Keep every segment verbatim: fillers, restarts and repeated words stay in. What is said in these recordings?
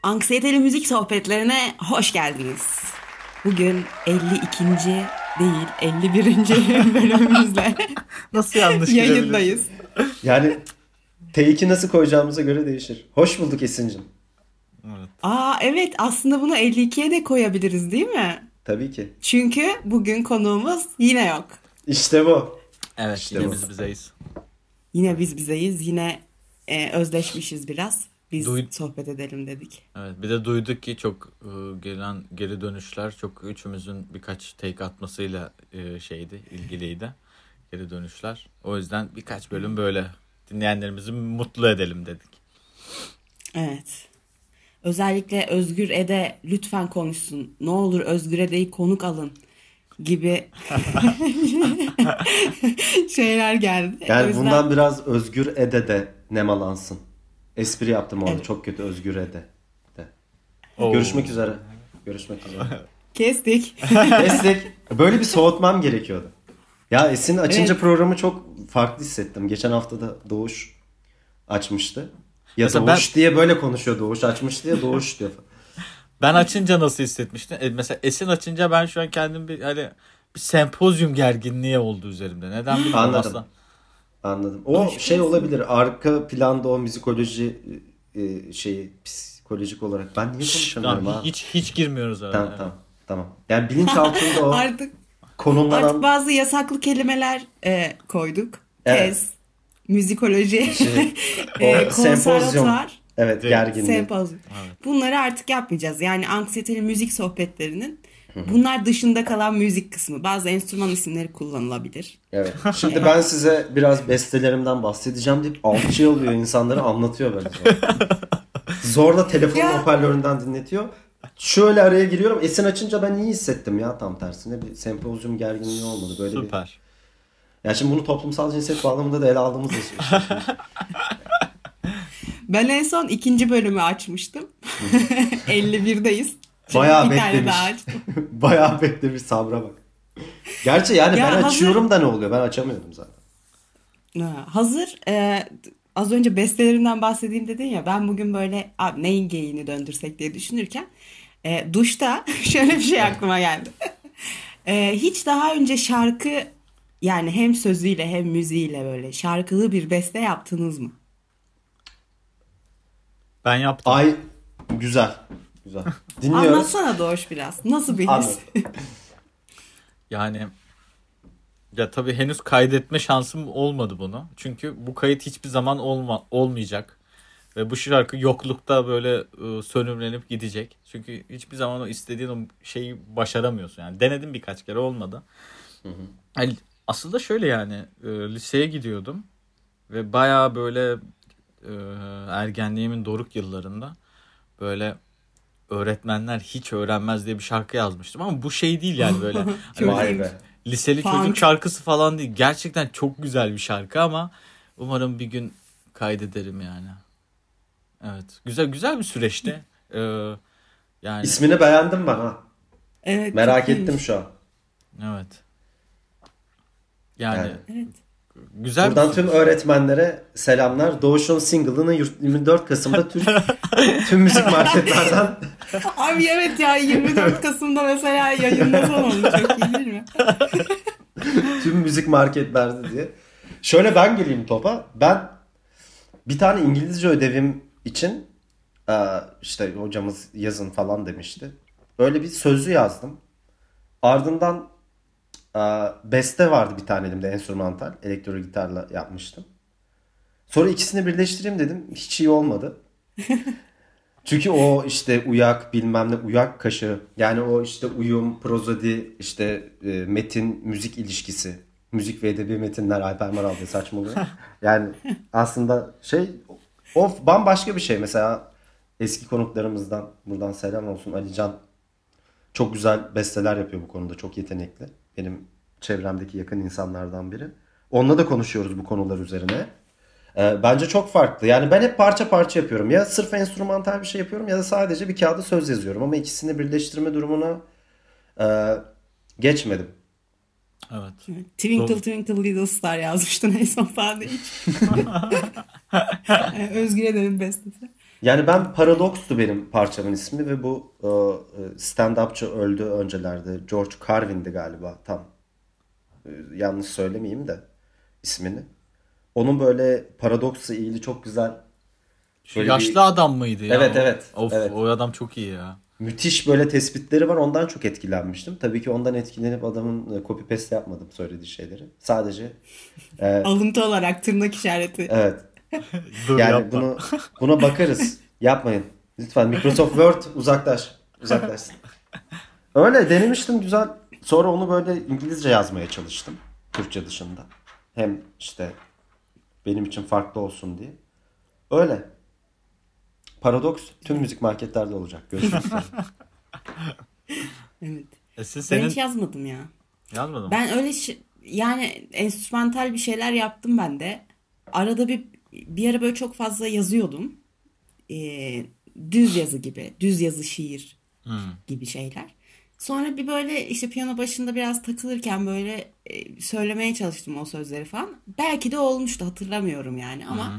Anksiyeteli müzik sohbetlerine hoş geldiniz. Bugün elli ikinci değil elli birinci bölümümüzle Nasıl yanlış girebilir? yayındayız. Yani T iki nasıl koyacağımıza göre değişir. Hoş bulduk Esin'cim. Evet. Aa evet, aslında bunu elli ikiye de koyabiliriz değil mi? Tabii ki. Çünkü bugün konuğumuz yine yok. İşte bu. Evet, İşte yine bu. biz bizeyiz. Yine biz bizeyiz. Yine e, özleşmişiz biraz. Biz Duy- sohbet edelim dedik. Evet, bir de duyduk ki çok e, gelen geri dönüşler çok üçümüzün birkaç take atmasıyla e, şeydi, ilgiliydi. Geri dönüşler. O yüzden birkaç bölüm böyle dinleyenlerimizi mutlu edelim dedik. Evet. Özellikle Özgür Ede lütfen konuşsun. Ne olur Özgür Ede'yi konuk alın gibi şeyler geldi. O Yani yüzden bundan biraz Özgür Ede de nemalansın. Espri yaptım orada. Evet. Çok kötü Özgür Ede de. Oo. Görüşmek üzere. Görüşmek üzere. kestik. Destek. Böyle bir soğutmam gerekiyordu. Ya Esin açınca Evet. programı çok farklı hissettim. Geçen hafta da Doğuş açmıştı. Ya Mesela Doğuş diye böyle konuşuyor. Doğuş açmış diye Doğuş diyor. Ben açınca nasıl hissetmiştin? E, mesela Esin açınca ben şu an kendim bir hani bir sempozyum gerginliği oldu üzerimde. Neden bilmiyorum Anladım. aslında. Anladım. O Aşk şey olsun. olabilir. Arka planda o müzikoloji e, şeyi psikolojik olarak. Ben niye Şşş, konuşamıyorum tamam, ha? hiç hiç girmiyoruz arada. Tamam Evet. tamam. Tamam. Yani bilinç altında o Artık artık konumlanan bazı yasaklı kelimeler e, koyduk. Evet. Tez, müzikoloji, şey, e, o sempozyum. konservatuvar, Evet, Evet. gerginlik. sempozyum. Evet. Bunları artık yapmayacağız. Yani anksiyeteli müzik sohbetlerinin bunlar dışında kalan müzik kısmı. Bazı enstrüman isimleri kullanılabilir. Evet. Şimdi ben size biraz bestelerimden bahsedeceğim deyip alçı alıyor insanları anlatıyor böyle. Zorla telefonun Ya. hoparlöründen dinletiyor. Şöyle araya giriyorum. Esin açınca ben iyi hissettim ya, tam tersine. Bir sempozyum gerginliği olmadı. Böyle bir... Süper. Ya şimdi bunu toplumsal cinsiyet bağlamında da ele aldığımız bir şey. Ben en son ikinci bölümü açmıştım. elli birdeyiz. Şimdi Bayağı bir tane beklemiş. daha açtım. Bayağı beklemiş, sabra bak. Gerçi yani Ya ben hazır- açıyorum da ne oluyor? Ben açamıyorum zaten. Ha, hazır e, az önce bestelerimden bahsedeyim dedin ya, ben bugün böyle abi neyin geyiğini döndürsek diye düşünürken e, duşta şöyle bir şey aklıma geldi. E, hiç daha önce şarkı, yani hem sözüyle hem müziğiyle böyle şarkılı bir beste yaptınız mı? Ben yaptım. Ay güzel. Güzel. Dinliyoruz. Anlatsana Doğuş biraz. Nasıl bir his? Anladım. Yani ya tabii henüz kaydetme şansım olmadı bunu. Çünkü bu kayıt hiçbir zaman olma, olmayacak. Ve bu şarkı yoklukta böyle e, sönümlenip gidecek. Çünkü hiçbir zaman o istediğin o şeyi başaramıyorsun. Yani denedim birkaç kere, olmadı. Yani aslında şöyle, yani e, liseye gidiyordum. Ve bayağı böyle e, ergenliğimin doruk yıllarında böyle öğretmenler hiç öğrenmez diye bir şarkı yazmıştım. Ama bu şey değil yani, böyle hani Çok Vay iyiymiş. be. liseli Punk. çocuk şarkısı falan değil. Gerçekten çok güzel bir şarkı ama umarım bir gün kaydederim yani. Evet. Güzel güzel bir süreçti. Ee, yani İsmini beğendim ben ha. Evet, Merak çok ettim iyiymiş. şu an. evet. Yani Yani. Evet. güzel Buradan bir tüm öğretmenlere selamlar. Doğuş'un single'ını yirmi dört Kasım'da tüm, tüm müzik marketlerden Abi evet ya, yirmi dört Kasım'da mesela yayınlasan onu, çok iyi değil mi? tüm müzik marketlerde diye. Şöyle ben gireyim topa. Ben bir tane İngilizce ödevim için e, işte hocamız yazın falan demişti. Öyle bir sözlü yazdım. Ardından e, beste vardı bir tane elimde, enstrümantal. Elektro gitarla yapmıştım. Sonra ikisini birleştireyim dedim. Hiç iyi olmadı. Çünkü o işte uyak bilmem ne, uyak kaşı, yani o işte uyum, prozodi, işte e, metin müzik ilişkisi. Müzik ve edebi metinler, Alper Maral diye saçmalıyor. Yani aslında şey, o bambaşka bir şey. Mesela eski konuklarımızdan buradan selam olsun, Ali Can çok güzel besteler yapıyor bu konuda, çok yetenekli. Benim çevremdeki yakın insanlardan biri. Onunla da konuşuyoruz bu konular üzerine. Ee, bence çok farklı. Yani ben hep parça parça yapıyorum. Ya sırf enstrümantal bir şey yapıyorum ya da sadece bir kağıda söz yazıyorum. Ama ikisini birleştirme durumuna e, geçmedim. evet. Twinkle Doğru. Twinkle Little Star yazmıştın en son falan değil. Yani Özgür Eden'in bestesi. Yani ben Paradox'tu benim parçamın ismi ve bu e, stand-upçı öldü öncelerde. George Carlin'di galiba tam. E, yanlış söylemeyeyim de ismini. Onun böyle Paradox'la ilgili çok güzel Şu böyle yaşlı bir adam mıydı ya? evet evet Of, evet o adam çok iyi ya. müthiş böyle tespitleri var. Ondan çok etkilenmiştim. Tabii ki ondan etkilenip adamın e, copy paste yapmadım söylediği şeyleri. Sadece e, Alıntı olarak tırnak işareti. evet. Dur Yani yapma. bunu buna bakarız. Yapmayın. Lütfen Microsoft Word uzaklaş. Uzaklaşsın. Öyle denemiştim güzel. Sonra onu böyle İngilizce yazmaya çalıştım. Türkçe dışında. Hem işte benim için farklı olsun diye. Öyle. Paradoks tüm müzik marketlerde olacak. Görüşürüz. Evet. Esin Ben senin hiç yazmadım ya. yazmadın mı? Ben öyle şey, yani enstrümantal bir şeyler yaptım ben de. Arada bir bir ara böyle çok fazla yazıyordum. Ee, düz yazı gibi, düz yazı şiir Hmm. gibi şeyler. Sonra bir böyle işte piyano başında biraz takılırken böyle e, söylemeye çalıştım o sözleri falan. Belki de olmuştu, hatırlamıyorum yani ama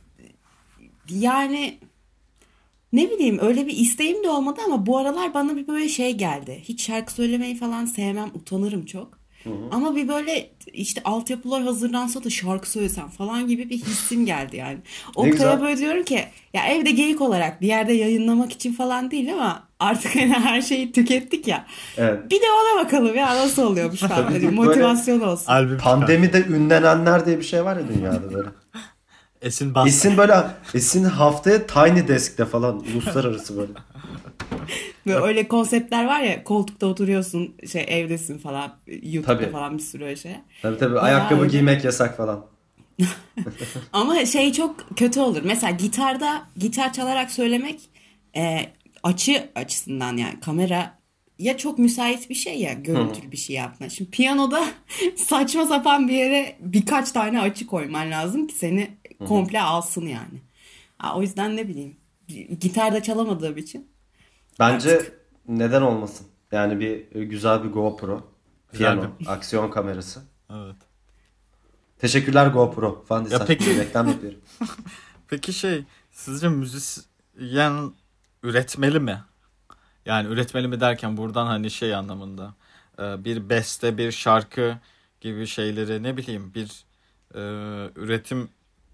yani ne bileyim öyle bir isteğim de olmadı ama bu aralar bana bir böyle şey geldi. Hiç şarkı söylemeyi falan sevmem, utanırım çok. Ama bir böyle işte altyapılar hazırlansa da şarkı söylesem falan gibi bir hissim geldi yani. Ne güzel. Oktay'a böyle diyorum ki ya evde geyik olarak bir yerde yayınlamak için falan değil ama artık hani her şeyi tükettik ya. Evet. Bir de ona bakalım ya nasıl oluyormuş falan. Hani Böyle- motivasyon olsun. Albüm çıkar. Pandemide ünlenenler diye bir şey var ya dünyada böyle. Esin bas. Esin böyle Esin haftaya Tiny Desk'te falan uluslararası böyle. Böyle öyle konseptler var ya koltukta oturuyorsun şey evdesin falan YouTube'da Tabii. falan bir sürü öyle şey. Tabii tabii Bayağı ayakkabı öyle. giymek yasak falan. Ama şey çok kötü olur. Mesela gitarda gitar çalarak söylemek e, açı açısından yani kamera ya çok müsait bir şey ya görüntülü bir şey yapma. Şimdi piyanoda saçma sapan bir yere birkaç tane açı koyman lazım ki seni komple alsın yani. Ha, o yüzden ne bileyim gitarda çalamadığım için Bence artık neden olmasın? Yani bir güzel bir GoPro, Güzel piyano, aksiyon kamerası. Evet. Teşekkürler GoPro falan diye Ya saçma peki- bir reklam yapıyorum. Peki şey, sizce müzisyen üretmeli mi? Yani üretmeli mi derken buradan hani şey anlamında e, bir beste, bir şarkı gibi şeyleri ne bileyim bir e, üretim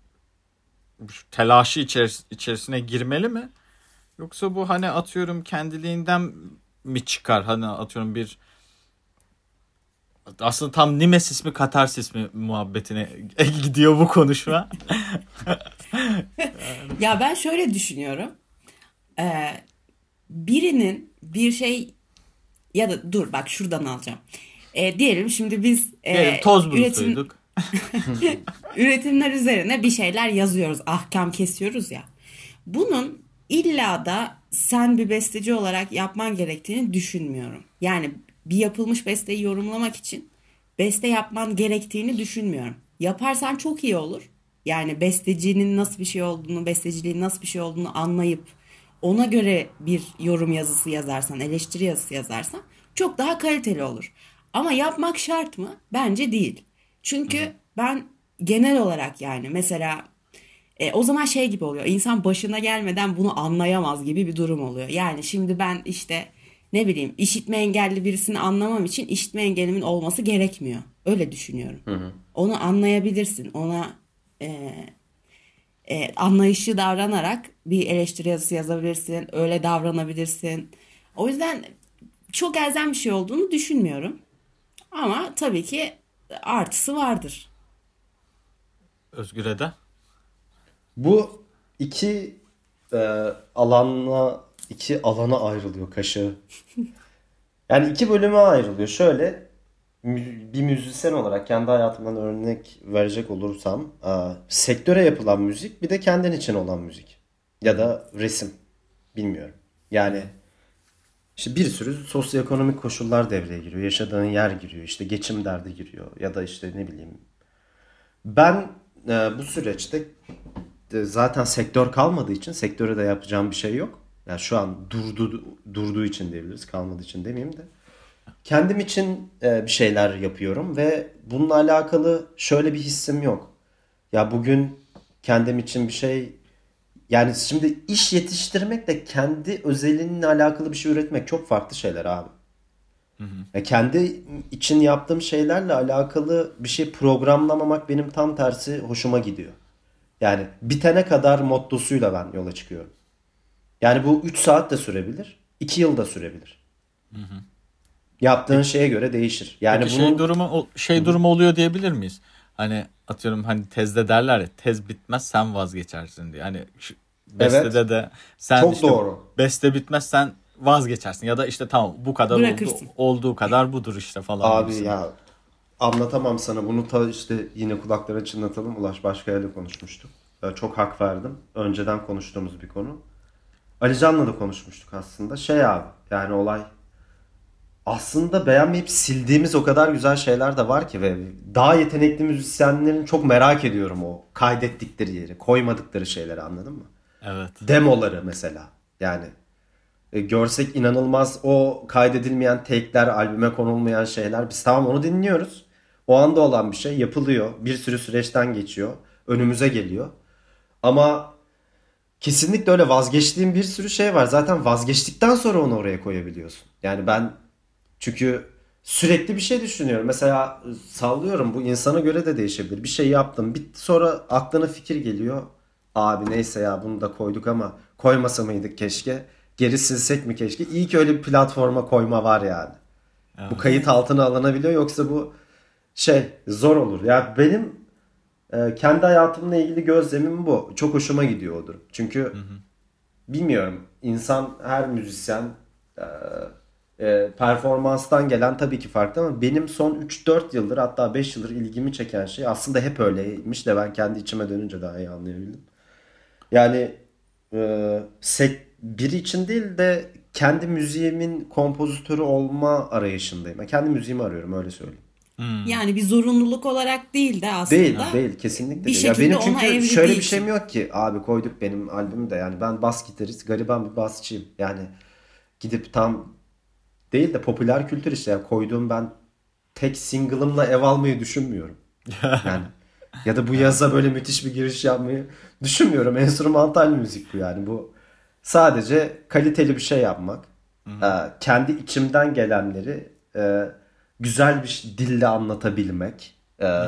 telaşı içeris- içerisine girmeli mi? Yoksa bu hani atıyorum kendiliğinden mi çıkar? Hani atıyorum bir aslında tam Nimesis mi Katarsis mi muhabbetine gidiyor bu konuşma. ya ben şöyle düşünüyorum. Ee, birinin bir şey ya da dur bak şuradan alacağım. Ee, diyelim şimdi biz e, Diyelim toz üretim bulutuyduk. üretimler üzerine bir şeyler yazıyoruz, ahkam kesiyoruz ya. Bunun illa da sen bir besteci olarak yapman gerektiğini düşünmüyorum. Yani bir yapılmış besteyi yorumlamak için beste yapman gerektiğini düşünmüyorum. Yaparsan çok iyi olur. Yani bestecinin nasıl bir şey olduğunu, besteciliğin nasıl bir şey olduğunu anlayıp ona göre bir yorum yazısı yazarsan, eleştiri yazısı yazarsan çok daha kaliteli olur. Ama yapmak şart mı? Bence değil. Çünkü ben genel olarak yani mesela e, o zaman şey gibi oluyor. İnsan başına gelmeden bunu anlayamaz gibi bir durum oluyor. Yani şimdi ben işte ne bileyim işitme engelli birisini anlamam için işitme engelimin olması gerekmiyor. Öyle düşünüyorum. Onu anlayabilirsin. Ona e, e, anlayışlı davranarak bir eleştiri yazısı yazabilirsin. Öyle davranabilirsin. O yüzden çok elzem bir şey olduğunu düşünmüyorum. Ama tabii ki artısı vardır. Özgür'e de. Bu iki e, alana iki alana ayrılıyor kaşığı. Yani iki bölüme ayrılıyor. Şöyle mü- bir müzisyen olarak kendi hayatımdan örnek verecek olursam e, sektöre yapılan müzik bir de kendin için olan müzik. Ya da resim. Bilmiyorum. Yani işte bir sürü sosyoekonomik koşullar devreye giriyor. Yaşadığın yer giriyor. İşte geçim derdi giriyor. Ya da işte ne bileyim. Ben e, bu süreçte de zaten sektör kalmadığı için sektöre de yapacağım bir şey yok. Yani şu an durdu, durduğu için diyebiliriz. Kalmadığı için demeyeyim de. Kendim için e, bir şeyler yapıyorum ve bununla alakalı şöyle bir hissim yok. Ya bugün kendim için bir şey Yani şimdi iş yetiştirmekle kendi özelinle alakalı bir şey üretmek çok farklı şeyler abi. Ya kendi için yaptığım şeylerle alakalı bir şey programlamamak benim tam tersi hoşuma gidiyor. Yani bitene kadar mottosuyla ben yola çıkıyorum. Yani bu üç saat de sürebilir, iki yıl da sürebilir. Yaptığın şeye göre değişir. Yani Peki bunun şey durumu o- şey durumu oluyor diyebilir miyiz? Hani atıyorum hani tezde derler ya tez bitmez sen vazgeçersin diye. Hani şu evet, bestede de sen çok işte doğru. beste bitmez sen vazgeçersin ya da işte tamam bu kadar oldu Bırakırsın. olduğu kadar budur işte falan Abi gibisinden. ya anlatamam sana. Bunu ta işte yine kulaklara çınlatalım. Ulaş Başkaya'yla konuşmuştuk. Ee, Çok hak verdim. Önceden konuştuğumuz bir konu. Ali Can'la da konuşmuştuk aslında. Şey abi yani olay aslında beğenmeyip sildiğimiz o kadar güzel şeyler de var ki ve daha yetenekli müzisyenlerin çok merak ediyorum o kaydettikleri yeri, koymadıkları şeyleri anladın mı? Evet. Demoları mesela. Yani e, görsek inanılmaz o kaydedilmeyen take'ler, albüme konulmayan şeyler. Biz tamam onu dinliyoruz. O anda olan bir şey yapılıyor. Bir sürü süreçten geçiyor. Önümüze geliyor. Ama kesinlikle öyle vazgeçtiğim bir sürü şey var. Zaten vazgeçtikten sonra onu oraya koyabiliyorsun. Yani ben çünkü sürekli bir şey düşünüyorum. Mesela sallıyorum bu insana göre de değişebilir. Bir şey yaptım. Bitti sonra aklına fikir geliyor. Abi neyse ya bunu da koyduk ama koymasa mıydık keşke? Geri silsek mi keşke? İyi ki öyle bir platforma koyma var yani. Bu kayıt Evet. altına alınabiliyor yoksa bu şey zor olur. Ya benim e, kendi hayatımla ilgili gözlemim bu. Çok hoşuma gidiyor o durum. Çünkü bilmiyorum insan her müzisyen e, e, performanstan gelen tabii ki farklı ama benim son üç dört yıldır hatta beş yıldır ilgimi çeken şey aslında hep öyleymiş de ben kendi içime dönünce daha iyi anlayabildim. Yani e, sek, biri için değil de kendi müziğimin kompozitörü olma arayışındayım. Ben kendi müziğimi arıyorum öyle söyleyeyim. Yani bir zorunluluk olarak değil de Değil, aslında değil kesinlikle bir değil. Ya şekilde benim ona çünkü şöyle evrildiği bir şeyim için. yok ki abi koyduk benim albümü de yani ben bas gitarist, gariban bir basçıyım. Yani gidip tam değil de popüler kültür işte yani koyduğum ben tek single'ımla ev almayı düşünmüyorum. Yani ya da bu yaza böyle müthiş bir giriş yapmayı düşünmüyorum. Enstrümantal müzik bu yani. Bu sadece kaliteli bir şey yapmak. Ee, kendi içimden gelenleri e, güzel bir dille anlatabilmek. Ee,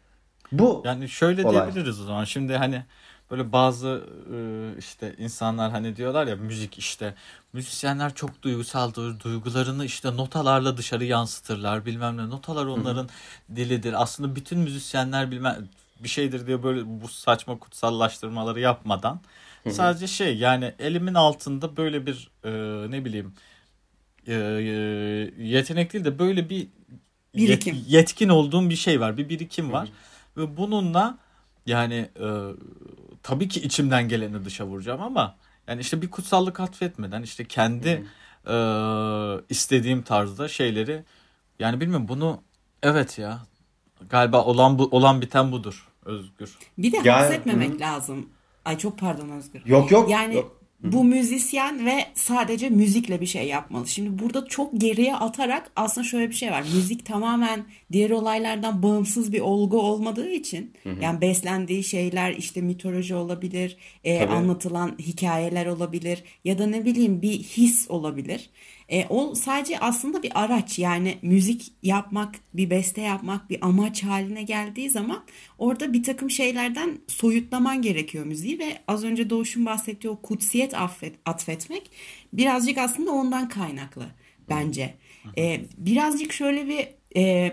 bu Yani şöyle olay. diyebiliriz o zaman. Şimdi hani böyle bazı e, işte insanlar hani diyorlar ya müzik işte müzisyenler çok duygusaldır. Duygularını işte notalarla dışarı yansıtırlar bilmem ne. Notalar onların dilidir. Aslında bütün müzisyenler bilmem bir şeydir diye böyle bu saçma kutsallaştırmaları yapmadan sadece şey yani elimin altında böyle bir e, ne bileyim e, e, yetenek değil de böyle bir yet- Birikim. yetkin olduğum bir şey var. Bir birikim var. Ve bununla yani e, tabii ki içimden geleni dışa vuracağım ama yani işte bir kutsallık atfetmeden işte kendi e, istediğim tarzda şeyleri yani bilmiyorum bunu evet ya galiba olan bu olan biten budur Özgür. Bir de Yani hapsetmemek hı. lazım. Ay çok pardon Özgür. Yok yok Yani yok. bu müzisyen ve sadece müzikle bir şey yapmalı. Şimdi burada çok geriye atarak aslında şöyle bir şey var. Müzik tamamen diğer olaylardan bağımsız bir olgu olmadığı için yani beslendiği şeyler işte mitoloji olabilir, e, Tabii. anlatılan hikayeler olabilir ya da ne bileyim bir his olabilir. E, o sadece aslında bir araç yani müzik yapmak, bir beste yapmak bir amaç haline geldiği zaman orada bir takım şeylerden soyutlaman gerekiyor müziği ve az önce Doğuş'un bahsettiği o kutsiyet affet, atfetmek birazcık aslında ondan kaynaklı bence. E, birazcık şöyle bir e,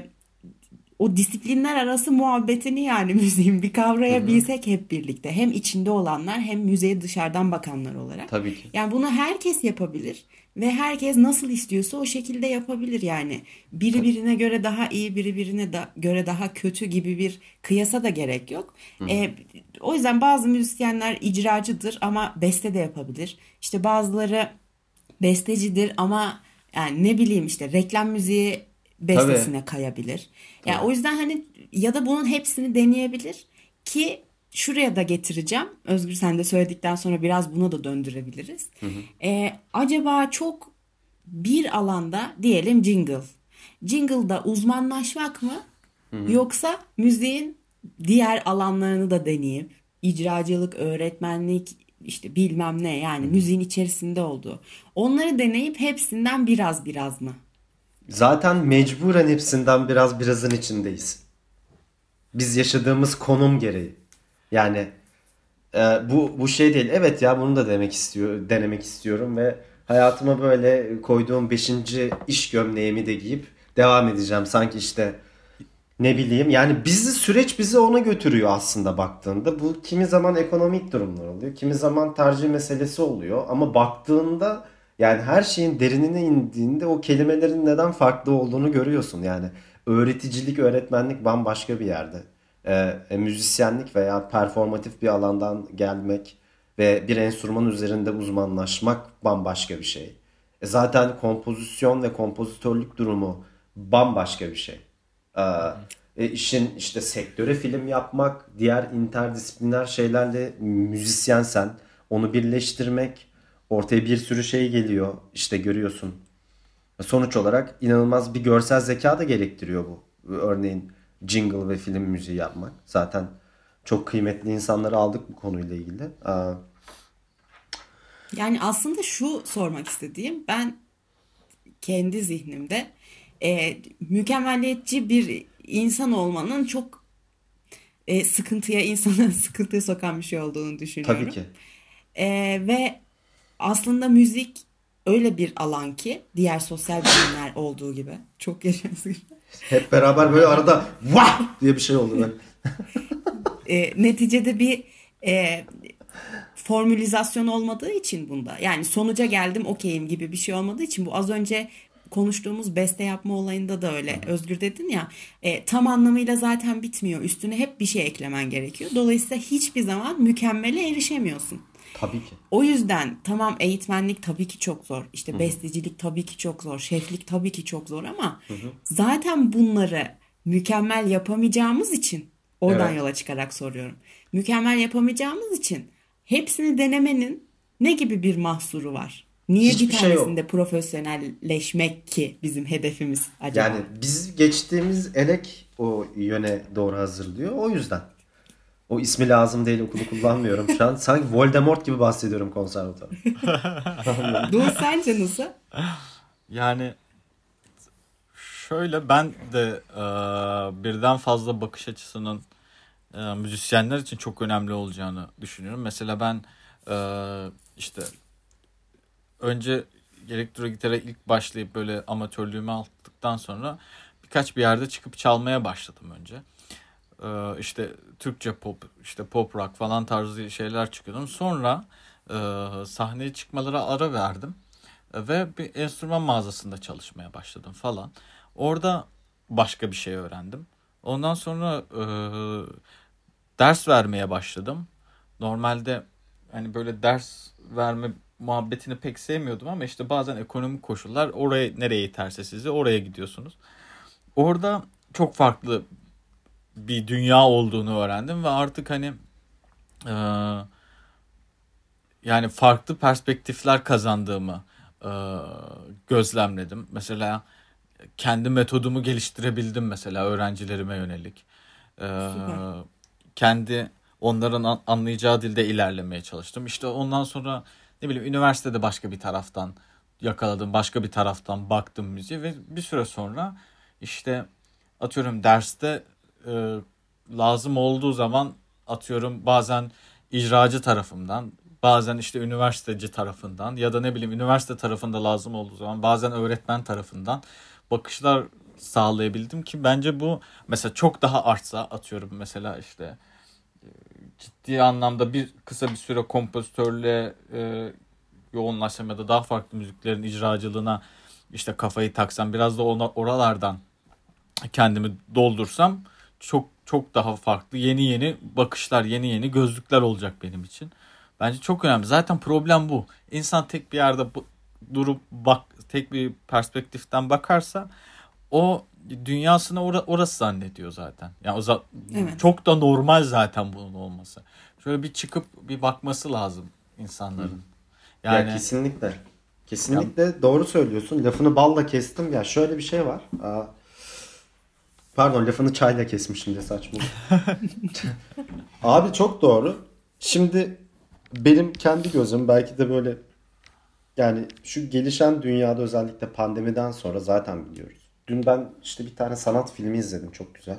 o disiplinler arası muhabbetini yani müziğin bir kavrayabilsek hep birlikte. Hem içinde olanlar hem müziğe dışarıdan bakanlar olarak. Tabii ki. Yani bunu herkes yapabilir ve herkes nasıl istiyorsa o şekilde yapabilir yani. Biri birine göre daha iyi, biri birine da, göre daha kötü gibi bir kıyasa da gerek yok. Ee, o yüzden bazı müzisyenler icracıdır ama beste de yapabilir. İşte bazıları bestecidir ama yani ne bileyim işte reklam müziği Tabii. bestesine kayabilir. Yani Tabii. o yüzden hani ya da bunun hepsini deneyebilir ki şuraya da getireceğim. Özgür sen de söyledikten sonra biraz buna da döndürebiliriz. Ee, acaba çok bir alanda diyelim jingle. Jingle'da uzmanlaşmak mı? Yoksa müziğin diğer alanlarını da deneyip icracılık, öğretmenlik, işte bilmem ne, yani müziğin içerisinde olduğu. Onları deneyip hepsinden biraz biraz mı? Zaten mecburen hepsinden biraz birazın içindeyiz. Biz yaşadığımız konum gereği. Yani e, bu bu şey değil. Evet ya, bunu da demek istiyor, denemek istiyorum ve hayatıma böyle koyduğum beşinci iş gömleğimi de giyip devam edeceğim. Sanki işte ne bileyim, yani bizi süreç bizi ona götürüyor aslında baktığında. Bu kimi zaman ekonomik durumlar oluyor, kimi zaman tercih meselesi oluyor ama baktığında yani her şeyin derinine indiğinde o kelimelerin neden farklı olduğunu görüyorsun. Yani öğreticilik, öğretmenlik bambaşka bir yerde. Ee, e, müzisyenlik veya performatif bir alandan gelmek ve bir enstrüman üzerinde uzmanlaşmak bambaşka bir şey. E zaten kompozisyon ve kompozitörlük durumu bambaşka bir şey. Ee, e, işin işte sektöre film yapmak, diğer interdisipliner şeylerle müzisyensen onu birleştirmek, ortaya bir sürü şey geliyor. İşte görüyorsun. Sonuç olarak inanılmaz bir görsel zeka da gerektiriyor bu. Örneğin jingle ve film müziği yapmak. Zaten çok kıymetli insanları aldık bu konuyla ilgili. Ee, Yani aslında şu sormak istediğim, ben kendi zihnimde e, mükemmeliyetçi bir insan olmanın çok e, sıkıntıya, insanı sıkıntıya sokan bir şey olduğunu tabii düşünüyorum. ki. E, ve aslında müzik öyle bir alan ki, diğer sosyal bilimler olduğu gibi, çok yaşasın gibi. Hep beraber böyle arada vah diye bir şey oldu. Ben. E, neticede bir e, formülizasyon olmadığı için bunda, yani sonuca geldim okeyim gibi bir şey olmadığı için, bu az önce konuştuğumuz beste yapma olayında da öyle. Özgür dedin ya, e, tam anlamıyla zaten bitmiyor. Üstüne hep bir şey eklemen gerekiyor. Dolayısıyla hiçbir zaman mükemmele erişemiyorsun. Tabii ki. O yüzden tamam, eğitmenlik tabii ki çok zor. İşte bestecilik tabii ki çok zor. Şeflik tabii ki çok zor ama zaten bunları mükemmel yapamayacağımız için, oradan Evet. yola çıkarak soruyorum. Mükemmel yapamayacağımız için hepsini denemenin ne gibi bir mahsuru var? Niye Hiçbir bir şey yok. tanesinde profesyonelleşmek ki bizim hedefimiz acaba? Yani biz geçtiğimiz elek o yöne doğru hazırlıyor. O yüzden. O ismi lazım değil, okulu kullanmıyorum şu an. Sanki Voldemort gibi bahsediyorum konservatuvar. Doğu, sence nasıl? Yani şöyle, ben de e, birden fazla bakış açısının e, müzisyenler için çok önemli olacağını düşünüyorum. Mesela ben e, işte önce elektro gitara ilk başlayıp böyle amatörlüğümü aldıktan sonra birkaç bir yerde çıkıp çalmaya başladım önce. Ee, işte Türkçe pop, işte pop rock falan tarzı şeyler çıkıyordum. Sonra e, sahneye çıkmalara ara verdim. E, ve bir enstrüman mağazasında çalışmaya başladım falan. Orada başka bir şey öğrendim. Ondan sonra e, ders vermeye başladım. Normalde hani böyle ders verme muhabbetini pek sevmiyordum ama işte bazen ekonomik koşullar oraya, nereye iterse sizi oraya gidiyorsunuz. Orada çok farklı bir dünya olduğunu öğrendim ve artık hani e, yani farklı perspektifler kazandığımı e, gözlemledim. Mesela kendi metodumu geliştirebildim mesela öğrencilerime yönelik. E, Süper. kendi onların an- anlayacağı dilde ilerlemeye çalıştım. İşte ondan sonra ne bileyim üniversitede başka bir taraftan yakaladım, başka bir taraftan baktım müziğe ve bir süre sonra işte atıyorum derste e, lazım olduğu zaman atıyorum bazen icracı tarafından, bazen işte üniversiteci tarafından ya da ne bileyim üniversite tarafında lazım olduğu zaman bazen öğretmen tarafından bakışlar sağlayabildim ki bence bu mesela çok daha artsa, atıyorum mesela işte ciddi anlamda bir kısa bir süre kompozitörle e, yoğunlaşsam ya da daha farklı müziklerin icracılığına işte kafayı taksam, biraz da ona, oralardan kendimi doldursam çok çok daha farklı yeni yeni bakışlar, yeni yeni gözlükler olacak benim için. Bence çok önemli. Zaten problem bu. İnsan tek bir yerde bu, durup bak, tek bir perspektiften bakarsa o dünyasını or- orası zannediyor zaten. Yani o za- Evet. çok da normal zaten bunun olması. Şöyle bir çıkıp bir bakması lazım insanların. Yani Ya kesinlikle. Kesinlikle doğru söylüyorsun. Lafını balla kestim. Ya şöyle bir şey var. Aa, pardon, lafını çayla kesmişim de saçma. Abi çok doğru. Şimdi benim kendi gözüm belki de böyle, yani şu gelişen dünyada özellikle pandemiden sonra zaten biliyoruz. Dün ben işte bir tane sanat filmi izledim, çok güzel.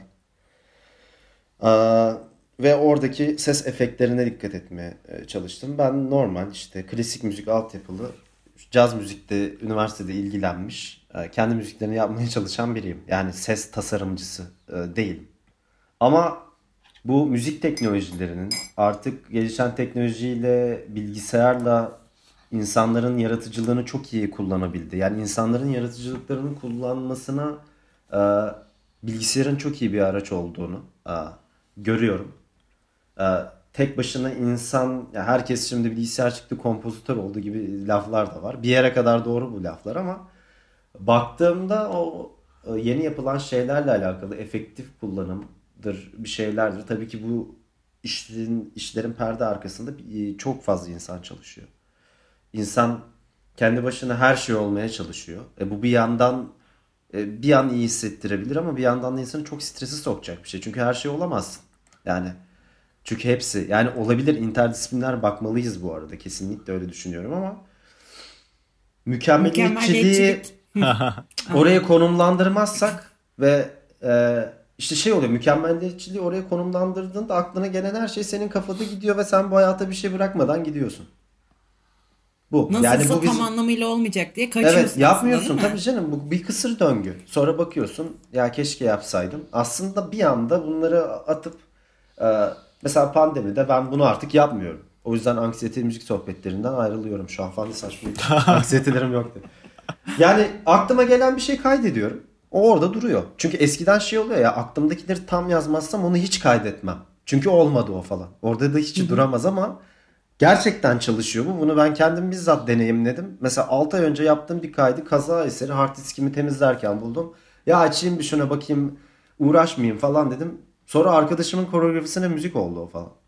Aa, ve oradaki ses efektlerine dikkat etmeye e, çalıştım. Ben normal işte klasik müzik altyapılı caz müzikte üniversitede ilgilenmiş, e, kendi müziklerini yapmaya çalışan biriyim. Yani ses tasarımcısı e, değilim. Ama bu müzik teknolojilerinin artık gelişen teknolojiyle, bilgisayarla insanların yaratıcılığını çok iyi kullanabildi. Yani insanların yaratıcılıklarını kullanmasına e, bilgisayarın çok iyi bir araç olduğunu e, görüyorum. E, tek başına insan, ya herkes şimdi bilgisayar çıktı kompozitör oldu gibi laflar da var. Bir yere kadar doğru bu laflar ama baktığımda o e, yeni yapılan şeylerle alakalı efektif kullanımdır, bir şeylerdir. Tabii ki bu işlerin, işlerin perde arkasında e, çok fazla insan çalışıyor. İnsan kendi başına her şey olmaya çalışıyor. E bu bir yandan e, bir an iyi hissettirebilir ama bir yandan da insanı çok strese sokacak bir şey. Çünkü her şey olamazsın. Yani çünkü hepsi, yani olabilir, interdisipliner bakmalıyız bu arada. Kesinlikle öyle düşünüyorum ama mükemmeliyetçiliği Mükemmeliyetçilik. oraya konumlandırmazsak ve e, işte şey oluyor, mükemmeliyetçiliği oraya konumlandırdığında aklına gelen her şey senin kafada gidiyor ve sen bu hayata bir şey bırakmadan gidiyorsun. Bu. Yani Nasılsa bu tam bizim, anlamıyla olmayacak diye evet, kaçıyorsun aslında, değil yapmıyorsun mi? tabii canım, bu bir kısır döngü. Sonra bakıyorsun ya keşke yapsaydım. Aslında bir anda bunları atıp e, mesela pandemide ben bunu artık yapmıyorum. O yüzden anksiyete müzik sohbetlerinden ayrılıyorum şu an falan, saçma. Anksiyetelerim yoktu. Yani aklıma gelen bir şey kaydediyorum. O orada duruyor. Çünkü eskiden şey oluyor ya, aklımdakileri tam yazmazsam onu hiç kaydetmem. Çünkü olmadı o falan. Orada da hiç duramaz ama gerçekten çalışıyor bu. Bunu ben kendim bizzat deneyimledim. Mesela altı ay önce yaptığım bir kaydı kaza eseri hard diskimi temizlerken buldum. Ya açayım bir şuna bakayım, uğraşmayayım falan dedim. Sonra arkadaşımın koreografisine müzik oldu o falan.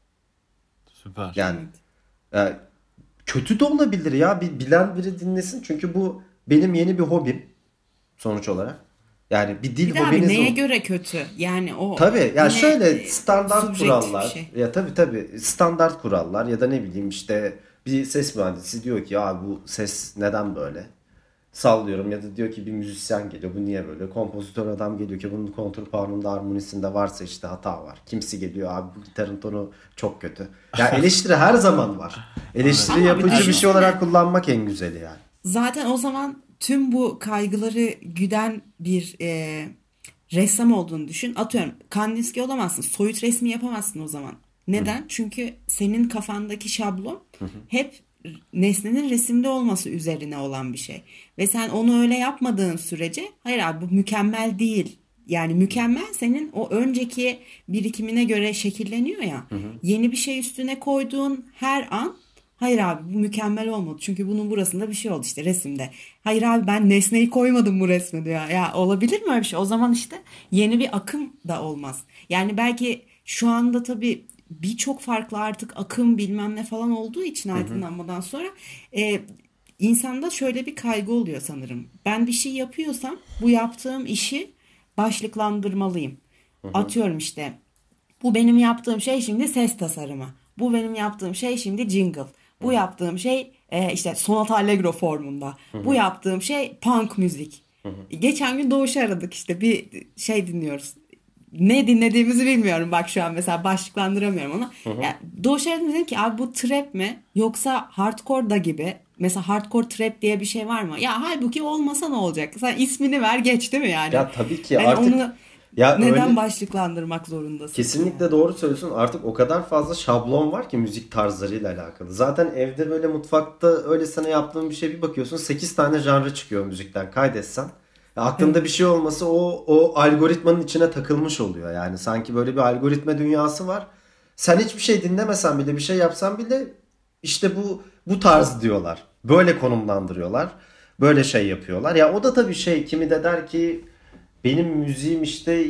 Süper. Yani e, kötü de olabilir ya. Bir bilen biri dinlesin. Çünkü bu benim yeni bir hobim sonuç olarak. Yani bir dil Bir de abi hobiniz neye ol. göre kötü? Yani o Tabii ya, yine şöyle e, standart subjektif bir kurallar, şey. ya tabii tabii standart kurallar ya da ne bileyim işte bir ses mühendisi diyor ki ya bu ses neden böyle? Sallıyorum, ya da diyor ki bir müzisyen geliyor, bu niye böyle? Kompozitör adam geliyor ki bunun kontur puanında, armonisinde varsa işte hata var. Kimisi geliyor abi bu gitarın tonu çok kötü. Ya eleştiri her zaman var. Eleştiri Ama abi yapıcı bir şey olarak düşünsene, kullanmak en güzeli yani. zaten o zaman tüm bu kaygıları güden bir e, ressam olduğunu düşün. Atıyorum Kandinsky olamazsın. Soyut resmi yapamazsın o zaman. Neden? Çünkü senin kafandaki şablon hep nesnenin resimde olması üzerine olan bir şey. Ve sen onu öyle yapmadığın sürece hayır abi bu mükemmel değil. Yani mükemmel senin o önceki birikimine göre şekilleniyor ya. Yeni bir şey üstüne koyduğun her an hayır abi bu mükemmel olmadı. Çünkü bunun burasında bir şey oldu işte resimde. Hayır abi ben nesneyi koymadım bu resme diyor. Ya olabilir mi öyle bir şey? O zaman işte yeni bir akım da olmaz. Yani belki şu anda tabii birçok farklı artık akım bilmem ne falan olduğu için aydınlanmadan sonra e, insanda şöyle bir kaygı oluyor sanırım. Ben bir şey yapıyorsam bu yaptığım işi başlıklandırmalıyım. Atıyorum işte bu benim yaptığım şey şimdi ses tasarımı. Bu benim yaptığım şey şimdi jingle. Bu yaptığım şey e, işte sonata allegro formunda. Bu yaptığım şey punk müzik. Geçen gün Doğuş'u aradık işte bir şey dinliyoruz. Ne dinlediğimizi bilmiyorum bak şu an mesela başlıklandıramıyorum onu. Yani Doğuş'u aradım dedim ki abi bu trap mi yoksa hardcore da gibi. Mesela hardcore trap diye bir şey var mı? Ya halbuki olmasa ne olacak? Sen ismini ver geç değil mi yani? Ya tabii ki Yani artık, onu ya neden öyle, başlıklandırmak zorundasın kesinlikle yani? doğru söylüyorsun. Artık o kadar fazla şablon var ki müzik tarzlarıyla alakalı. Zaten evde böyle mutfakta öyle sana yaptığın bir şey, bir bakıyorsun sekiz tane janra çıkıyor müzikten kaydetsen. Ya aklında bir şey olması o o algoritmanın içine takılmış oluyor. Yani sanki böyle bir algoritma dünyası var. Sen hiçbir şey dinlemesen bile, bir şey yapsan bile işte bu bu tarz diyorlar. Böyle konumlandırıyorlar. Böyle şey yapıyorlar. Ya o da tabii şey, kimi de der ki benim müziğim işte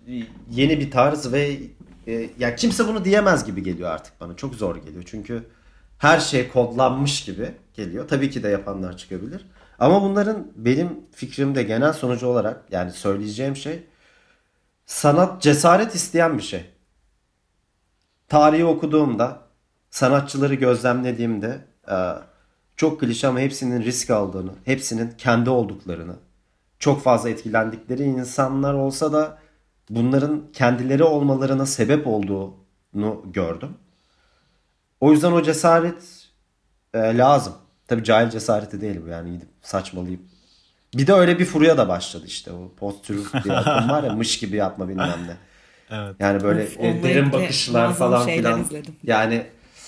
yeni bir tarz ve e, ya kimse bunu diyemez gibi geliyor artık bana. Çok zor geliyor. Çünkü her şey kodlanmış gibi geliyor. Tabii ki de yapanlar çıkabilir. Ama bunların benim fikrimde genel sonucu olarak, yani söyleyeceğim şey, sanat cesaret isteyen bir şey. Tarihi okuduğumda sanatçıları gözlemlediğimde e, çok klişe ama hepsinin risk aldığını, hepsinin kendi olduklarını, çok fazla etkilendikleri insanlar olsa da bunların kendileri olmalarına sebep olduğunu gördüm. O yüzden o cesaret e, lazım. Tabii cahil cesareti değil bu, yani gidip saçmalayıp. Bir de öyle bir furya da başladı işte, o post-truth diye akım var ya, mış gibi yapma bilmem ne. Evet. Yani böyle Of, e, onunla derin ilgili bakışlar muazzam falan şeyler filan. izledim. Yani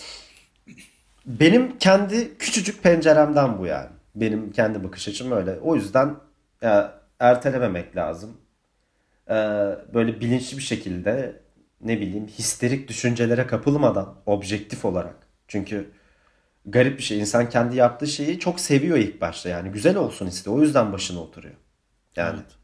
benim kendi küçücük penceremden bu yani. Benim kendi bakış açım öyle. O yüzden e, ertelememek lazım. E, Böyle bilinçli bir şekilde, ne bileyim, histerik düşüncelere kapılmadan, objektif olarak. Çünkü garip bir şey. İnsan kendi yaptığı şeyi çok seviyor ilk başta. Yani güzel olsun istiyor. O yüzden başına oturuyor. Yani Evet.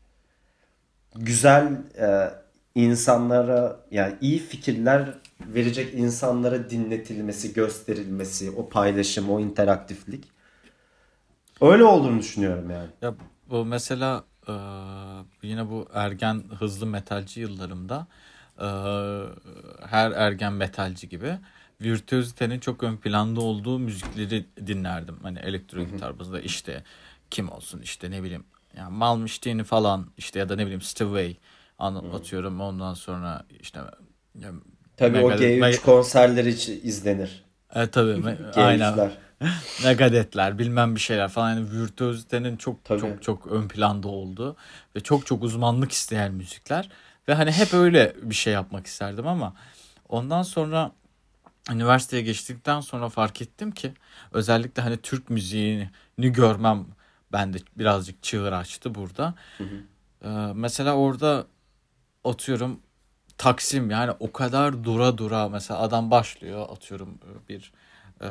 güzel e, insanlara, yani iyi fikirler verecek insanlara dinletilmesi, gösterilmesi, o paylaşım, o interaktiflik. Öyle olduğunu düşünüyorum yani. Ya bu mesela e, yine bu ergen hızlı metalci yıllarımda e, her ergen metalci gibi virtüözitenin çok ön planda olduğu müzikleri dinlerdim. Hani elektro gitar bazında işte kim olsun, işte ne bileyim, yani Malmsteen'i falan, işte ya da ne bileyim Stevie Vai anlatıyorum. Ondan sonra işte ya, Tabii o Megadeth, G üç Me- konserleri hiç izlenir. e, tabii me- aynen. G üçler. Megadeth'ler bilmem bir şeyler falan, yani virtüözitenin çok Tabii. çok çok ön planda olduğu ve çok çok uzmanlık isteyen müzikler ve hani hep öyle bir şey yapmak isterdim ama ondan sonra üniversiteye geçtikten sonra fark ettim ki özellikle hani Türk müziğini görmem bende birazcık çığır açtı burada. Ee, mesela orada atıyorum Taksim, yani o kadar dura dura mesela adam başlıyor, atıyorum bir e,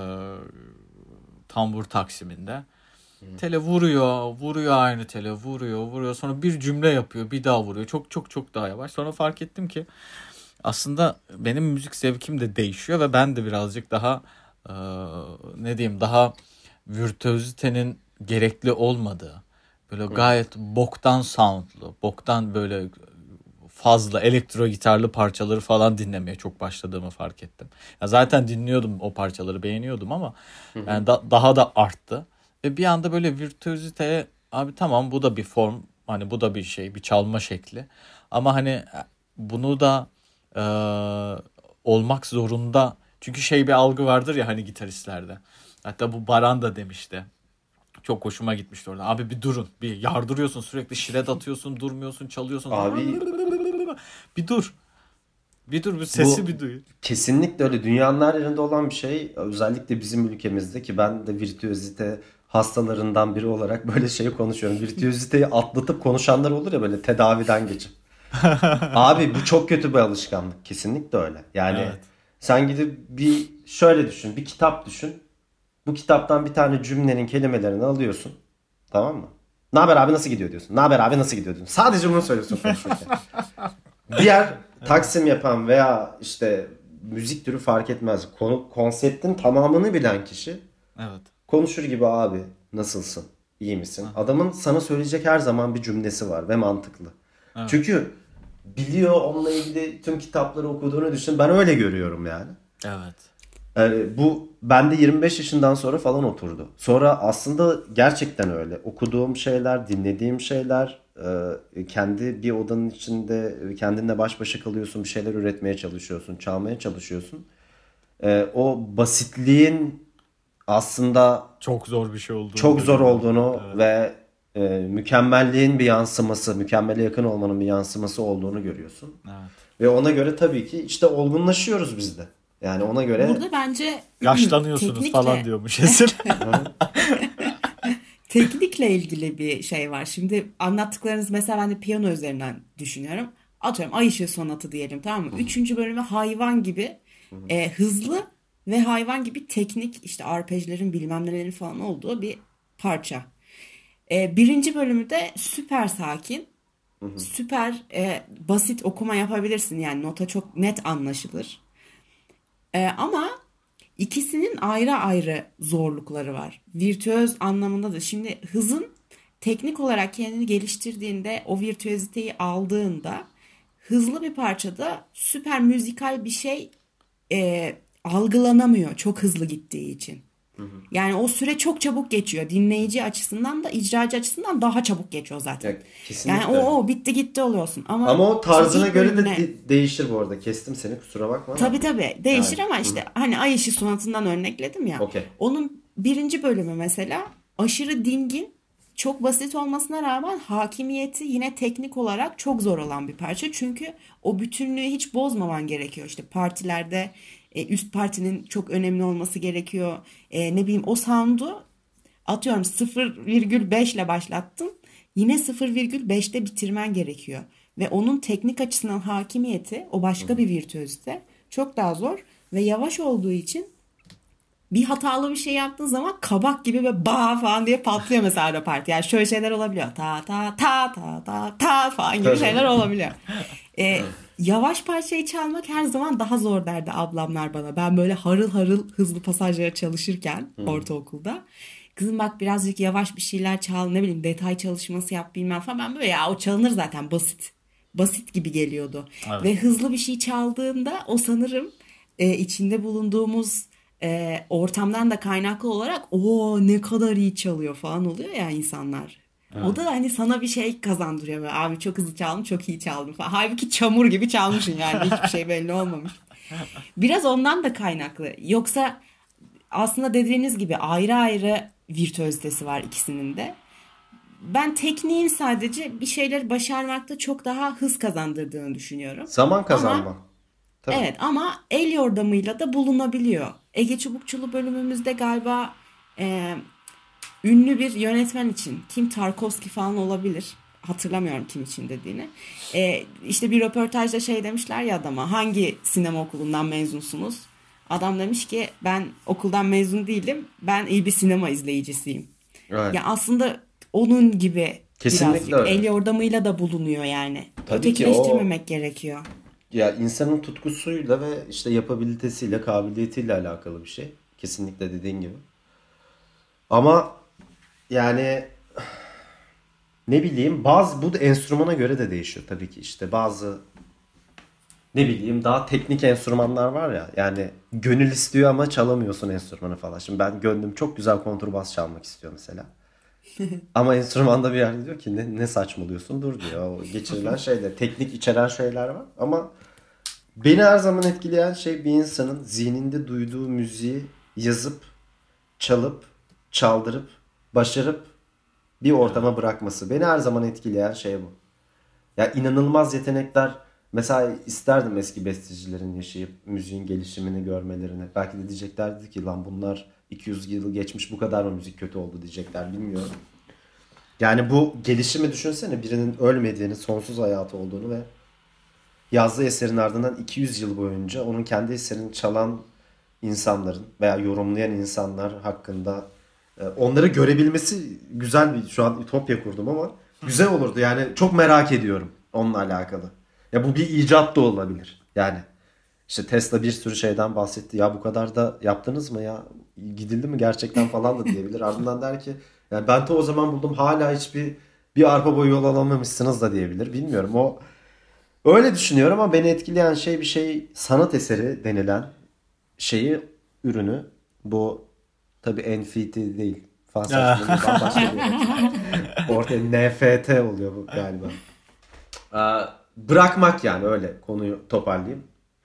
tambur Taksim'inde. Tele vuruyor, vuruyor, aynı tele vuruyor, vuruyor. Sonra bir cümle yapıyor, bir daha vuruyor. Çok çok çok daha yavaş. Sonra fark ettim ki aslında benim müzik zevkim de değişiyor ve ben de birazcık daha e, ne diyeyim, daha virtüözitenin gerekli olmadığı, böyle gayet boktan soundlu, boktan böyle fazla elektro gitarlı parçaları falan dinlemeye çok başladığımı fark ettim. Ya zaten dinliyordum o parçaları, beğeniyordum ama yani da- daha da arttı. Ve bir anda böyle virtüöziteye, abi tamam bu da bir form, hani bu da bir şey, bir çalma şekli. Ama hani bunu da e, olmak zorunda. Çünkü şey bir algı vardır ya hani gitaristlerde. Hatta bu Baran da demişti. Çok hoşuma gitmişti orada. Abi bir durun. Bir yardırıyorsun, sürekli shred atıyorsun, durmuyorsun, çalıyorsun. Abi Bir dur. Bir dur, bir sesi bu bir duy. kesinlikle öyle. Dünyanın her yerinde olan bir şey. Özellikle bizim ülkemizde, ki ben de virtüözite hastalarından biri olarak böyle şey konuşuyorum. Virtüöziteyi atlatıp konuşanlar olur ya, böyle tedaviden geçip. Abi bu çok kötü bir alışkanlık. Kesinlikle öyle. Yani Evet. sen gidip bir şöyle düşün. Bir kitap düşün. Bu kitaptan bir tane cümlenin kelimelerini alıyorsun. Tamam mı? Ne haber abi, nasıl gidiyor diyorsun. Ne haber abi, nasıl gidiyor diyorsun. Sadece bunu söylüyorsun konuşurken. Diğer taksim yapan veya işte müzik türü fark etmez, konu konseptin tamamını bilen kişi Evet. konuşur gibi, abi nasılsın, iyi misin? Adamın sana söyleyecek her zaman bir cümlesi var ve mantıklı. Evet. Çünkü biliyor, onunla ilgili tüm kitapları okuduğunu düşün. Ben öyle görüyorum yani. Evet. Ee, bu bende yirmi beş yaşından sonra falan oturdu. Sonra aslında gerçekten öyle. Okuduğum şeyler, dinlediğim şeyler, e, kendi bir odanın içinde e, kendinle baş başa kalıyorsun, bir şeyler üretmeye çalışıyorsun, çalmaya çalışıyorsun. E, o basitliğin aslında Çok zor bir şey olduğunu çok da zor görüyorum. olduğunu Evet. ve e, mükemmelliğin bir yansıması, mükemmele yakın olmanın bir yansıması olduğunu görüyorsun. Evet. Ve ona göre tabii ki işte olgunlaşıyoruz biz de. Yani ona göre Burada bence Yaşlanıyorsunuz teknikle falan diyormuş Esin. teknikle ilgili bir şey var. Şimdi anlattıklarınız, mesela ben de piyano üzerinden düşünüyorum. Atıyorum Ay Işığı Sonatı diyelim, tamam mı? Üçüncü bölümü hayvan gibi e, hızlı ve hayvan gibi teknik, işte arpejlerin bilmem nelerin falan olduğu bir parça. E, birinci bölümü de süper sakin, süper e, basit okuma yapabilirsin. Yani nota çok net anlaşılır. E, ama ikisinin ayrı ayrı zorlukları var. Virtüöz anlamında da. Şimdi hızın teknik olarak kendini geliştirdiğinde, o virtüöziteyi aldığında hızlı bir parçada süper müzikal bir şey e, algılanamıyor çok hızlı gittiği için. Yani o süre çok çabuk geçiyor. Dinleyici açısından da icracı açısından daha çabuk geçiyor zaten. Ya, kesinlikle. Yani o, o bitti gitti oluyorsun. Ama, Ama o tarzına işte göre de bölümüne... de- değişir bu arada. Kestim seni, kusura bakma. Ama. Tabii tabii değişir Yani, ama işte hı. hani Ay Işığı Sonatı'ndan örnekledim ya. Okay. Onun birinci bölümü mesela aşırı dingin, çok basit olmasına rağmen hakimiyeti yine teknik olarak çok zor olan bir parça. Çünkü o bütünlüğü hiç bozmaman gerekiyor. İşte partilerde e, üst partinin çok önemli olması gerekiyor. E, ne bileyim o sound'u atıyorum sıfır virgül beş ile başlattın. Yine sıfır virgül beşte bitirmen gerekiyor. Ve onun teknik açısından hakimiyeti o başka bir virtüözite çok daha zor. Ve yavaş olduğu için bir hatalı bir şey yaptığın zaman kabak gibi ve ba falan diye patlıyor mesela arada parti. Yani şöyle şeyler olabiliyor. Ta ta ta ta ta ta falan gibi şeyler olabiliyor. Ee, yavaş parçayı çalmak her zaman daha zor derdi ablamlar bana. Ben böyle harıl harıl hızlı pasajlara çalışırken ortaokulda. Kızım bak birazcık yavaş bir şeyler çal, ne bileyim detay çalışması yap bilmem falan. Ben böyle ya o çalınır zaten basit. Basit gibi geliyordu. Evet. Ve hızlı bir şey çaldığında o sanırım e, içinde bulunduğumuz e, ortamdan da kaynaklı olarak o ne kadar iyi çalıyor falan oluyor ya insanlar. Evet. O da hani sana bir şey kazandırıyor. Böyle, abi çok hızlı çaldım, çok iyi çaldım falan. Halbuki çamur gibi çalmışsın yani hiçbir şey belli olmamış. Biraz ondan da kaynaklı. Yoksa aslında dediğiniz gibi ayrı ayrı virtüözitesi var ikisinin de. Ben tekniğin sadece bir şeyleri başarmakta çok daha hız kazandırdığını düşünüyorum. Zaman kazanma. Ama, Tabii. evet ama el yordamıyla da bulunabiliyor. Ege Çubukçulu bölümümüzde galiba e, ünlü bir yönetmen için, Kim Tarkovski falan olabilir. Hatırlamıyorum kim için dediğini. E, işte bir röportajda şey demişler ya adama, hangi sinema okulundan mezunsunuz? Adam demiş ki ben okuldan mezun değilim, ben iyi bir sinema izleyicisiyim. Evet. Ya aslında onun gibi Kesinlikle birazcık öyle. el yordamıyla da bulunuyor yani. Tabii ki Ötekileştirmemek o- gerekiyor. Ya insanın tutkusuyla ve işte yapabilitesiyle, kabiliyetiyle alakalı bir şey. Kesinlikle dediğin gibi. Ama yani ne bileyim bazı bu da enstrümana göre de değişiyor tabii ki. İşte bazı ne bileyim daha teknik enstrümanlar var ya. Yani gönül istiyor ama çalamıyorsun enstrümanı falan. Şimdi ben gönlüm çok güzel kontrbas çalmak istiyor mesela. Ama enstrümanda bir yerde diyor ki ne, ne saçmalıyorsun dur diyor. O geçirilen şeyler, teknik içeren şeyler var. Ama beni her zaman etkileyen şey bir insanın zihninde duyduğu müziği yazıp, çalıp, çaldırıp, başarıp bir ortama bırakması. Beni her zaman etkileyen şey bu. Ya inanılmaz yetenekler. Mesela isterdim eski bestecilerin yaşayıp müziğin gelişimini görmelerini. Belki de diyeceklerdi ki lan bunlar iki yüz yıl geçmiş bu kadar mı müzik kötü oldu diyecekler bilmiyorum. Yani bu gelişimi düşünsene birinin ölmediğini, sonsuz hayatı olduğunu ve yazdığı eserin ardından iki yüz yıl boyunca onun kendi eserini çalan insanların veya yorumlayan insanlar hakkında e, onları görebilmesi güzel bir şu an ütopya kurdum ama güzel olurdu. Yani çok merak ediyorum onunla alakalı. Ya bu bir icat da olabilir. Yani işte Tesla bir sürü şeyden bahsetti. Ya bu kadar da yaptınız mı ya? Gidildi mi gerçekten falan da diyebilir. Ardından der ki yani ben de o zaman buldum hala hiçbir bir arpa boyu yol alamamışsınız da diyebilir. Bilmiyorum o öyle düşünüyorum ama beni etkileyen şey bir şey sanat eseri denilen şeyi ürünü bu tabii N F T değil. Fan saçmalığı bambaşka bir yere. Ortaya N F T oluyor bu galiba. Ee, bırakmak yani öyle konuyu toparlayayım.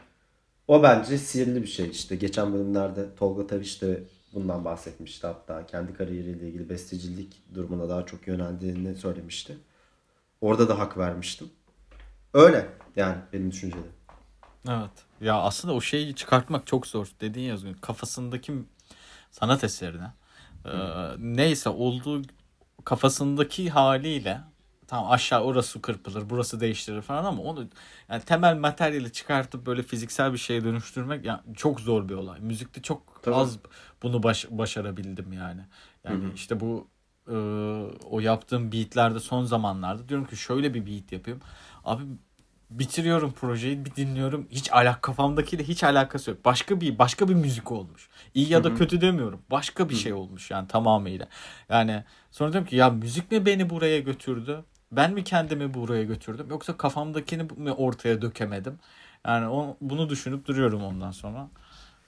O bence sihirli bir şey işte. Geçen bölümlerde Tolga Taviş de bundan bahsetmişti hatta. Kendi kariyeriyle ilgili bestecilik durumuna daha çok yöneldiğini söylemişti. Orada da hak vermiştim. Öyle yani benim düşüncelerim. Evet. Ya aslında o şeyi çıkartmak çok zor. Dediğin ya kafasındaki sanat eserine e, neyse olduğu kafasındaki haliyle tamam aşağı orası kırpılır, burası değiştirir falan ama onu yani temel materyali çıkartıp böyle fiziksel bir şeye dönüştürmek yani çok zor bir olay. Müzikte çok Tabii. az bunu baş, başarabildim yani. Yani Hı hı. işte bu e, o yaptığım beatlerde son zamanlarda diyorum ki şöyle bir beat yapayım. Abi bitiriyorum projeyi, bir dinliyorum. Hiç alak kafamdakiyle hiç alakası yok. Başka bir başka bir müzik olmuş. İyi ya da Hı hı. kötü demiyorum. Başka bir şey olmuş yani tamamıyla. Yani sonra diyorum ki ya müzik mi beni buraya götürdü? Ben mi kendimi buraya götürdüm? Yoksa kafamdakini mi ortaya dökemedim? Yani o, bunu düşünüp duruyorum ondan sonra.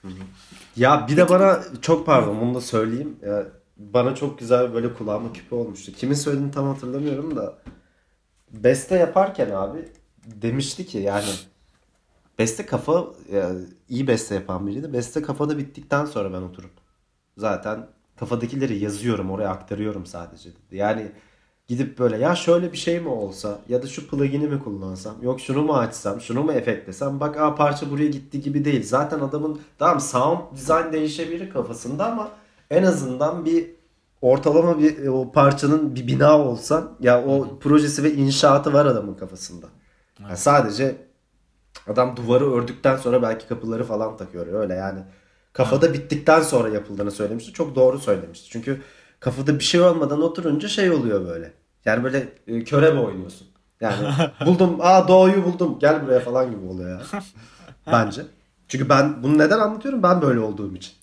Ya bir de bana çok pardon bunu da söyleyeyim. Ya, bana çok güzel böyle kulağıma küpe olmuştu. Kimin söylediğini tam hatırlamıyorum da. Beste yaparken abi demişti ki yani beste kafa ya, iyi beste yapan biriydi. Beste kafada bittikten sonra ben oturup zaten kafadakileri yazıyorum oraya aktarıyorum sadece dedi. Yani gidip böyle ya şöyle bir şey mi olsa ya da şu plugin'i mi kullansam yok şunu mu açsam şunu mu efektlesem bak aa parça buraya gitti gibi değil. Zaten adamın tamam sound design değişebilir kafasında ama en azından bir ortalama bir o parçanın bir bina olsan ya o projesi ve inşaatı var adamın kafasında. Yani sadece adam duvarı ördükten sonra belki kapıları falan takıyor öyle yani. Kafada bittikten sonra yapıldığını söylemişti. Çok doğru söylemişti. Çünkü kafada bir şey olmadan oturunca şey oluyor böyle. Yani böyle e, körebe oynuyorsun. Yani buldum, aa doğuyu buldum. Gel buraya falan gibi oluyor ya. Bence. Çünkü ben bunu neden anlatıyorum? Ben böyle olduğum için.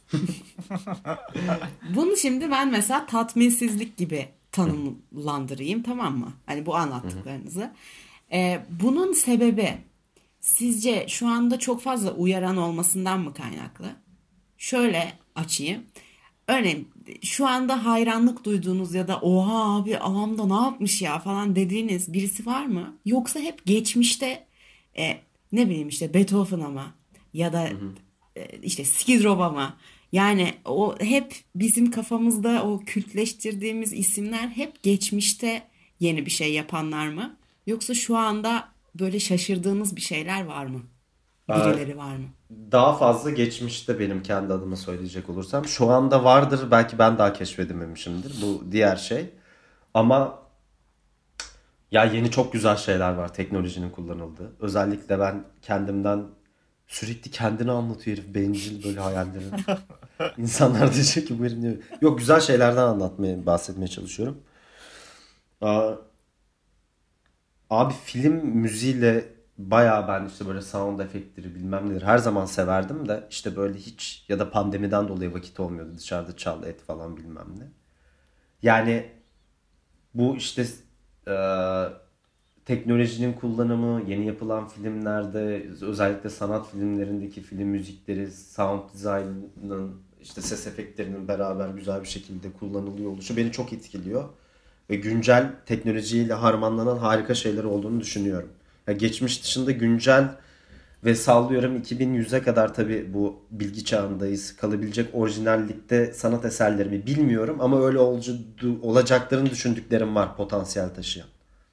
Bunu şimdi ben mesela tatminsizlik gibi tanımlandırayım, tamam mı? Hani bu anlattıklarınızı. Ee, bunun sebebi sizce şu anda çok fazla uyaran olmasından mı kaynaklı? Şöyle açayım. Örneğin şu anda hayranlık duyduğunuz ya da oha abi adam da ne yapmış ya falan dediğiniz birisi var mı? Yoksa hep geçmişte e, ne bileyim işte Beethoven'a mı ya da e, işte Skid Row'a mı? Yani o hep bizim kafamızda o kültleştirdiğimiz isimler hep geçmişte yeni bir şey yapanlar mı? Yoksa şu anda böyle şaşırdığınız bir şeyler var mı? Ee, Birileri var mı? Daha fazla geçmişte benim kendi adıma söyleyecek olursam. Şu anda vardır belki ben daha keşfedememişimdir. Bu diğer şey. Ama ya yeni çok güzel şeyler var teknolojinin kullanıldığı. Özellikle ben kendimden sürekli kendini anlatıyor herif bencil böyle hayallerini. İnsanlar diyecek ki bu herif ne? Yok güzel şeylerden anlatmaya bahsetmeye çalışıyorum. Aa, abi film müziğiyle bayağı ben işte böyle sound efektleri bilmem nedir her zaman severdim de işte böyle hiç ya da pandemiden dolayı vakit olmuyordu dışarıda çal et falan bilmem ne. Yani bu işte e, teknolojinin kullanımı, yeni yapılan filmlerde, özellikle sanat filmlerindeki film müzikleri, sound design'ının, işte ses efektlerinin beraber güzel bir şekilde kullanılıyor oluşu beni çok etkiliyor. Ve güncel teknolojiyle harmanlanan harika şeyler olduğunu düşünüyorum. Ya geçmiş dışında güncel ve sallıyorum iki bin yüze kadar tabii bu bilgi çağındayız. Kalabilecek orijinallikte sanat eserlerimi bilmiyorum ama öyle olcu, olacaklarını düşündüklerim var potansiyel taşıyan.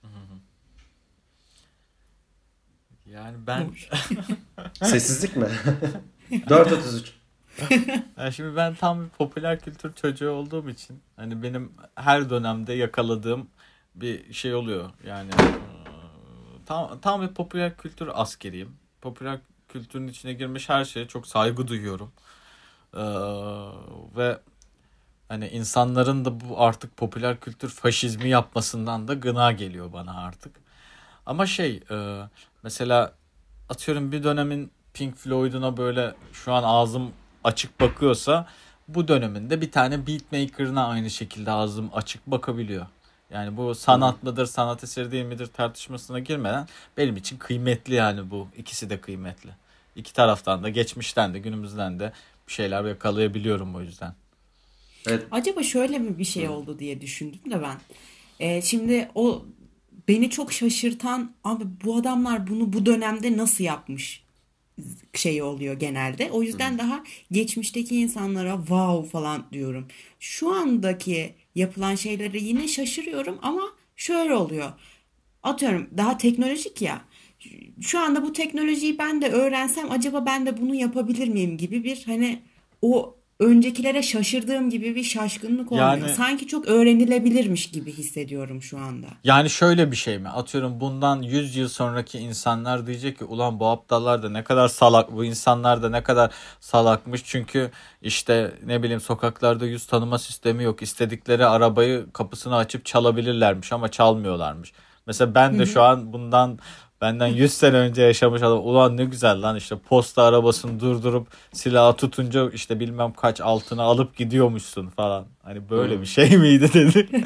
Yani ben Sessizlik mi? dört otuz üç. yani şimdi ben tam bir popüler kültür çocuğu olduğum için hani benim her dönemde yakaladığım bir şey oluyor. Yani e, tam tam bir popüler kültür askeriyim. Popüler kültürün içine girmiş her şeye çok saygı duyuyorum. Ee, ve hani insanların da bu artık popüler kültür faşizmi yapmasından da gına geliyor bana artık. Ama şey e, mesela atıyorum bir dönemin Pink Floyd'una böyle şu an ağzım açık bakıyorsa bu döneminde bir tane beatmaker'ına aynı şekilde ağzım açık bakabiliyor. Yani bu sanat mıdır, sanat eseri değil midir tartışmasına girmeden benim için kıymetli yani bu. İkisi de kıymetli. İki taraftan da geçmişten de günümüzden de bir şeyler yakalayabiliyorum o yüzden. Evet. Acaba şöyle mi bir şey oldu diye düşündüm de ben. Ee, şimdi o beni çok şaşırtan abi bu adamlar bunu bu dönemde nasıl yapmış şeyi oluyor genelde. O yüzden daha geçmişteki insanlara wow falan diyorum. Şu andaki yapılan şeylere yine şaşırıyorum ama şöyle oluyor. Atıyorum daha teknolojik ya. Şu anda bu teknolojiyi ben de öğrensem acaba ben de bunu yapabilir miyim gibi bir hani o öncekilere şaşırdığım gibi bir şaşkınlık olmuyor. Yani Sanki çok öğrenilebilirmiş gibi hissediyorum şu anda. Yani şöyle bir şey mi? Atıyorum bundan yüz yıl sonraki insanlar diyecek ki ulan bu aptallar da ne kadar salak, bu insanlar da ne kadar salakmış. Çünkü işte ne bileyim sokaklarda yüz tanıma sistemi yok. İstedikleri arabayı kapısını açıp çalabilirlermiş ama çalmıyorlarmış. Mesela ben de şu an bundan benden yüz sene önce yaşamış adam ulan ne güzel lan işte posta arabasını durdurup silahı tutunca işte bilmem kaç altına alıp gidiyormuşsun falan. Hani böyle bir şey miydi dedi.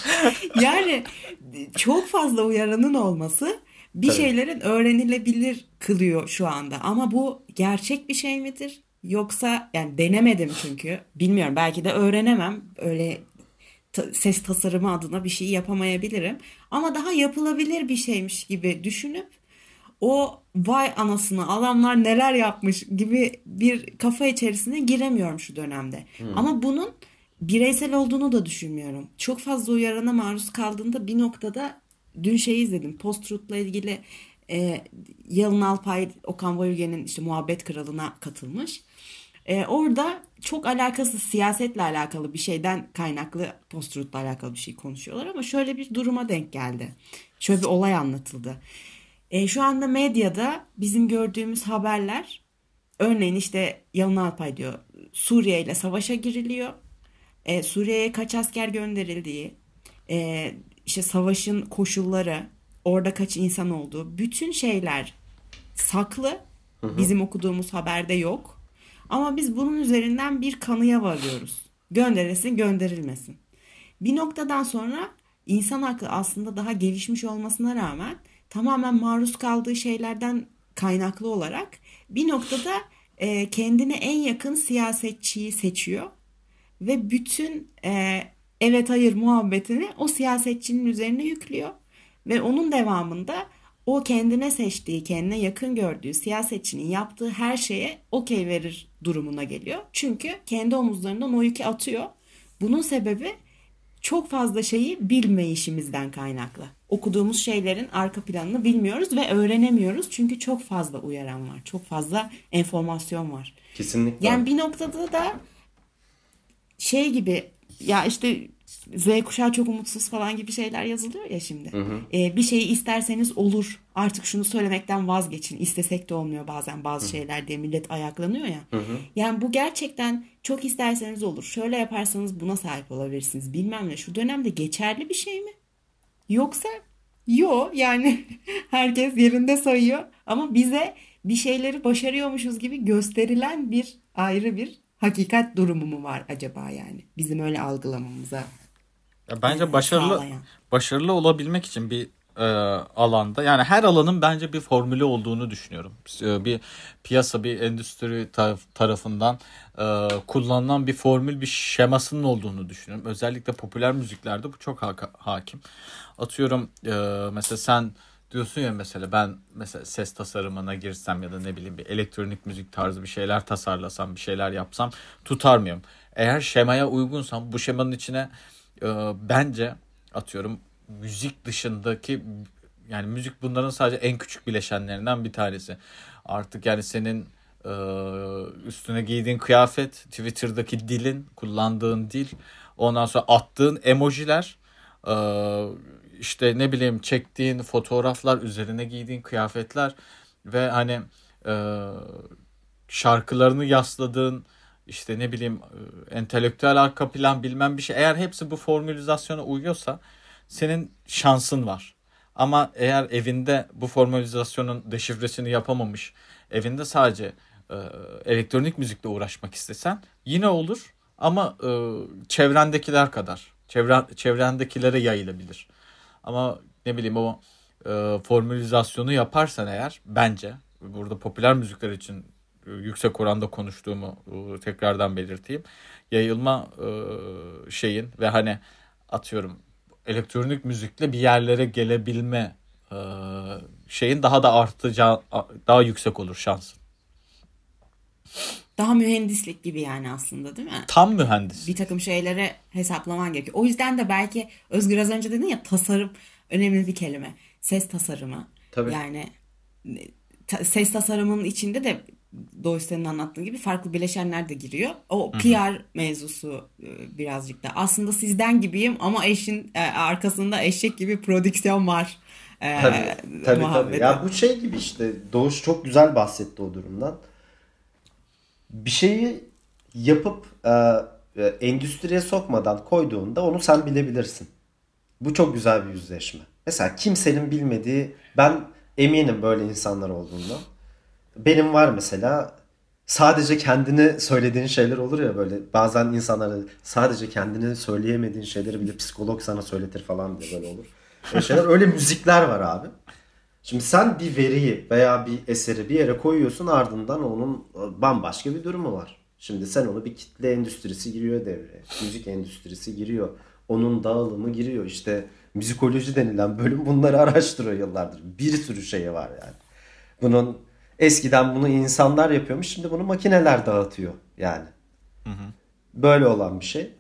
Yani çok fazla uyaranın olması bir Tabii. şeylerin öğrenilebilir kılıyor şu anda. Ama bu gerçek bir şey midir? Yoksa yani denemedim çünkü. Bilmiyorum, belki de öğrenemem. Öyle ta- ses tasarımı adına bir şey yapamayabilirim. Ama daha yapılabilir bir şeymiş gibi düşünüp o vay anasını adamlar neler yapmış gibi bir kafa içerisine giremiyorum şu dönemde. Ama bunun bireysel olduğunu da düşünmüyorum. Çok fazla uyarana maruz kaldığında bir noktada, dün şeyi izledim. Post-truth'la ilgili e, Yalın Alpay, Okan Bayülgen'in işte Muhabbet Kralı'na katılmış. E, orada çok alakasız, siyasetle alakalı bir şeyden kaynaklı, post-truth'la alakalı bir şey konuşuyorlar ama şöyle bir duruma denk geldi. Şöyle bir olay anlatıldı. E, şu anda medyada bizim gördüğümüz haberler, örneğin işte Yalın Alpay diyor Suriye ile savaşa giriliyor. E, Suriye'ye kaç asker gönderildiği, e, işte savaşın koşulları, orada kaç insan olduğu, bütün şeyler saklı. Bizim okuduğumuz haberde yok. Ama biz bunun üzerinden bir kanıya varıyoruz. Gönderilsin, gönderilmesin. Bir noktadan sonra insan aklı aslında daha gelişmiş olmasına rağmen tamamen maruz kaldığı şeylerden kaynaklı olarak bir noktada e, kendine en yakın siyasetçiyi seçiyor ve bütün e, evet hayır muhabbetini o siyasetçinin üzerine yüklüyor ve onun devamında o kendine seçtiği, kendine yakın gördüğü siyasetçinin yaptığı her şeye okey verir durumuna geliyor. Çünkü kendi omuzlarından o yükü atıyor. Bunun sebebi çok fazla şeyi bilmeyişimizden kaynaklı. Okuduğumuz şeylerin arka planını bilmiyoruz ve öğrenemiyoruz. Çünkü çok fazla uyaran var. Çok fazla enformasyon var. Kesinlikle. Yani bir noktada da şey gibi, ya işte Z kuşağı çok umutsuz falan gibi şeyler yazılıyor ya şimdi. Hı hı. Ee, bir şeyi isterseniz olur. Artık şunu söylemekten vazgeçin. İstesek de olmuyor bazen bazı hı. şeyler diye millet ayaklanıyor ya. Hı hı. Yani bu gerçekten çok isterseniz olur. Şöyle yaparsanız buna sahip olabilirsiniz. Bilmem ne. Şu dönemde geçerli bir şey mi? Yoksa yo yani herkes yerinde sayıyor ama bize bir şeyleri başarıyormuşuz gibi gösterilen bir ayrı bir hakikat durumu mu var acaba yani? Bizim öyle algılamamıza Ya bence e, başarılı sağlayan. başarılı olabilmek için bir e, alanda, yani her alanın bence bir formülü olduğunu düşünüyorum. E, Bir piyasa, bir endüstri taraf- tarafından e, kullanılan bir formül, bir şemasının olduğunu düşünüyorum. Özellikle popüler müziklerde bu çok haka- hakim. Atıyorum e, mesela sen diyorsun ya, mesela ben mesela ses tasarımına girsem ya da ne bileyim bir elektronik müzik tarzı bir şeyler tasarlasam, bir şeyler yapsam tutar mıyım? Eğer şemaya uygunsam bu şemanın içine e, bence atıyorum müzik dışındaki, yani müzik bunların sadece en küçük bileşenlerinden bir tanesi. Artık yani senin e, üstüne giydiğin kıyafet, Twitter'daki dilin, kullandığın dil, ondan sonra attığın emojiler, e, işte ne bileyim çektiğin fotoğraflar, üzerine giydiğin kıyafetler ve hani e, şarkılarını yasladığın, işte ne bileyim e, entelektüel arka plan bilmem bir şey. Eğer hepsi bu formülizasyona uyuyorsa senin şansın var. Ama eğer evinde bu formülizasyonun deşifresini yapamamış, evinde sadece e, elektronik müzikle uğraşmak istesen yine olur ama e, çevrendekiler kadar, çevren, çevrendekilere yayılabilir. Ama ne bileyim o e, formülizasyonu yaparsan eğer, bence burada popüler müzikler için e, yüksek oranda konuştuğumu e, tekrardan belirteyim. Yayılma e, şeyin ve hani atıyorum elektronik müzikle bir yerlere gelebilme e, şeyin daha da artacağı, daha yüksek olur şansın. Daha mühendislik gibi yani aslında, değil mi? Tam mühendis. Bir takım şeylere hesaplaman gerekiyor. O yüzden de belki Özgür az önce dedin ya, tasarım önemli bir kelime. Ses tasarımı. Tabii. Yani ta- ses tasarımının içinde de Doğuş senin anlattığın gibi farklı bileşenler de giriyor. O P R mevzusu e, birazcık da. Aslında sizden gibiyim ama eşin e, arkasında eşek gibi prodüksiyon var. E, Tabii tabii. muhabbeti. tabii. Ya bu şey gibi işte, Doğuş çok güzel bahsetti o durumdan. Bir şeyi yapıp e, e, endüstriye sokmadan koyduğunda onu sen bilebilirsin. Bu çok güzel bir yüzleşme. Mesela kimsenin bilmediği, ben eminim böyle insanlar olduğundan. Benim var mesela, sadece kendini söylediğin şeyler olur ya, böyle bazen insanlara sadece kendini söyleyemediğin şeyleri bile psikolog sana söyletir falan diye böyle olur. Öyle şeyler, öyle müzikler var abi. Şimdi sen bir veriyi veya bir eseri bir yere koyuyorsun, ardından onun bambaşka bir durumu var. Şimdi sen onu bir kitle endüstrisi giriyor devreye. Müzik endüstrisi giriyor. Onun dağılımı giriyor. İşte müzikoloji denilen bölüm bunları araştırıyor yıllardır. Bir sürü şey var yani. Bunun eskiden bunu insanlar yapıyormuş. Şimdi bunu makineler dağıtıyor yani. Hı hı. Böyle olan bir şey.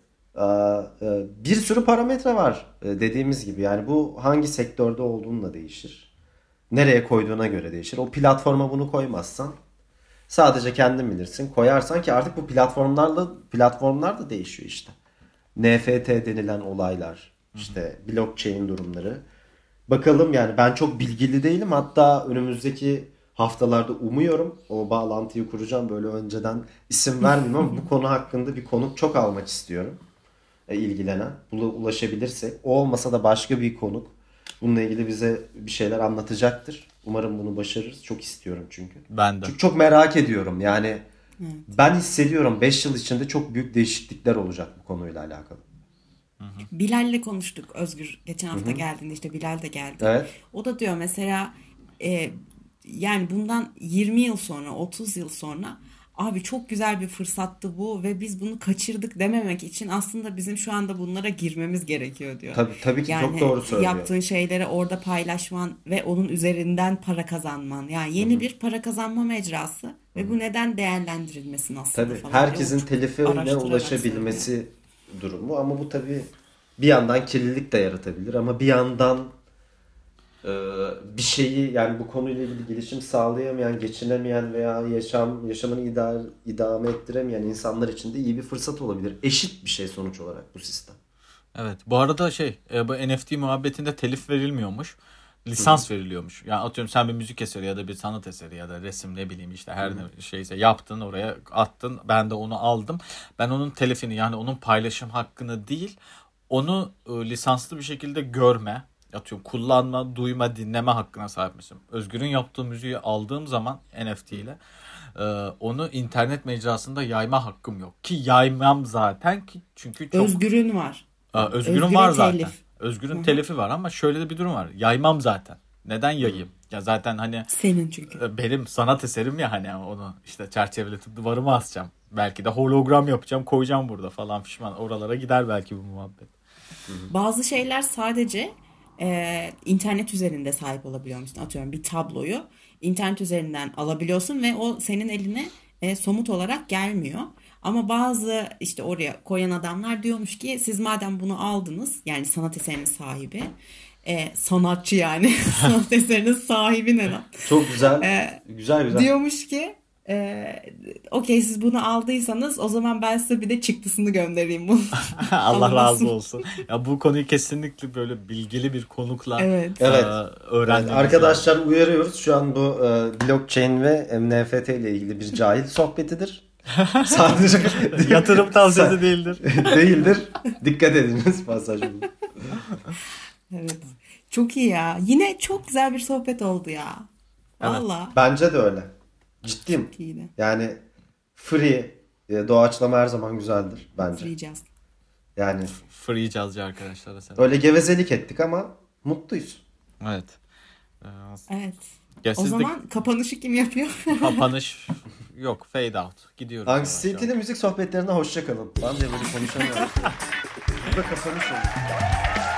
Bir sürü parametre var dediğimiz gibi. Yani bu hangi sektörde olduğunla değişir. Nereye koyduğuna göre değişir. O platforma bunu koymazsan sadece kendin bilirsin. Koyarsan, ki artık bu platformlarla platformlar da değişiyor işte. N F T denilen olaylar, işte blockchain durumları. Bakalım yani, ben çok bilgili değilim. Hatta önümüzdeki haftalarda umuyorum o bağlantıyı kuracağım. Böyle önceden isim vermeyeyim ama bu konu hakkında bir konuk çok almak istiyorum. E, ilgilenen. Buna ulaşabilirsek. O olmasa da başka bir konuk bununla ilgili bize bir şeyler anlatacaktır. Umarım bunu başarırız. Çok istiyorum çünkü. Ben de. Çünkü çok merak ediyorum. Yani evet. Ben hissediyorum beş yıl içinde çok büyük değişiklikler olacak bu konuyla alakalı. Hı hı. Bilal'le konuştuk Özgür. Geçen hafta hı hı. geldiğinde işte Bilal de geldi. Evet. O da diyor mesela e, yani bundan yirmi yıl sonra, otuz yıl sonra abi çok güzel bir fırsattı bu ve biz bunu kaçırdık dememek için aslında bizim şu anda bunlara girmemiz gerekiyor diyor. Tabii, tabii ki yani çok doğru söylüyor. Yaptığın şeyleri orada paylaşman ve onun üzerinden para kazanman. Yani yeni Hı-hı. bir para kazanma mecrası Hı-hı. ve bu neden değerlendirilmesin aslında tabii, falan. Herkesin telifine ulaşabilmesi söylüyor. Durumu, ama bu tabii bir yandan kirlilik de yaratabilir ama bir yandan bir şeyi, yani bu konuyla ilgili gelişim sağlayamayan, geçinemeyen veya yaşam yaşamını idare, idame ettiremeyen insanlar için de iyi bir fırsat olabilir. Eşit bir şey sonuç olarak bu sistem. Evet. Bu arada şey, bu N F T muhabbetinde telif verilmiyormuş. Lisans Hı. veriliyormuş. Yani atıyorum sen bir müzik eseri ya da bir sanat eseri ya da resim, ne bileyim işte her Hı. ne şeyse yaptın, oraya attın. Ben de onu aldım. Ben onun telifini, yani onun paylaşım hakkını değil, onu e, lisanslı bir şekilde görme, atıyorum kullanma, duyma, dinleme hakkına sahipmişim. Özgür'ün yaptığı müziği aldığım zaman N F T ile e, onu internet mecrasında yayma hakkım yok. Ki yaymam zaten, ki çünkü çok... Özgür'ün var. Aa, Özgür'ün Özgür'ün var zaten. Telif. Özgür'ün Hı-hı. telifi var ama şöyle de bir durum var. Yaymam zaten. Neden yayayım? Ya zaten hani senin çünkü. Benim sanat eserim ya, hani onu işte çerçeveletip duvarıma asacağım. Belki de hologram yapacağım, koyacağım burada falan fişman. Oralara gider belki bu muhabbet. Hı-hı. Bazı şeyler sadece e, internet üzerinde sahip olabiliyormuşsun. Atıyorum bir tabloyu internet üzerinden alabiliyorsun ve o senin eline e, somut olarak gelmiyor. Ama bazı işte oraya koyan adamlar diyormuş ki siz madem bunu aldınız, yani sanat eserinin sahibi, e, sanatçı yani sanat eserinin sahibi ne lan? Çok güzel. E, güzel güzel. Diyormuş ki e, okey siz bunu aldıysanız o zaman ben size bir de çıktısını göndereyim bunu. Allah razı olsun. Ya bu konuyu kesinlikle böyle bilgili bir konukla evet. e, evet. öğrendik. Yani arkadaşlar uyarıyoruz. Şu an bu e, blockchain ve N F T ile ilgili bir cahil sohbetidir. Sadece yatırım tavsiyesi değildir. Değildir. Dikkat ediniz pasaj bu. Evet. Çok iyi ya. Yine çok güzel bir sohbet oldu ya. Valla. Evet. Bence de öyle. Ciddiyim. Yani free doğaçlama her zaman güzeldir bence. Free jazz. Yani free jazzcı arkadaşlara selam. Öyle gevezelik ettik ama mutluyuz. Evet. Ee, evet. Ya o zaman de... kapanışı kim yapıyor? Kapanış yok, fade out. Gidiyoruz. Anksiyeteli müzik sohbetlerine hoşça kalın. Ben de böyle konuşamıyorum. Bu da kapanış oldu.